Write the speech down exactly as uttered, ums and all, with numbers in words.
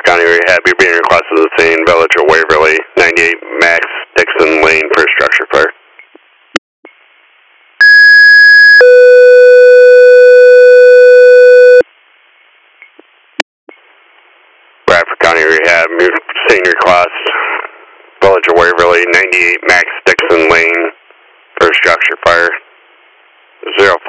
County Rehab, you're being requested to the scene, Village of Waverly, ninety-eight Max Dixon Lane for a structure fire. Bradford County Rehab, you're seeing your request, Village of Waverly, ninety-eight Max Dixon Lane for a structure fire. zero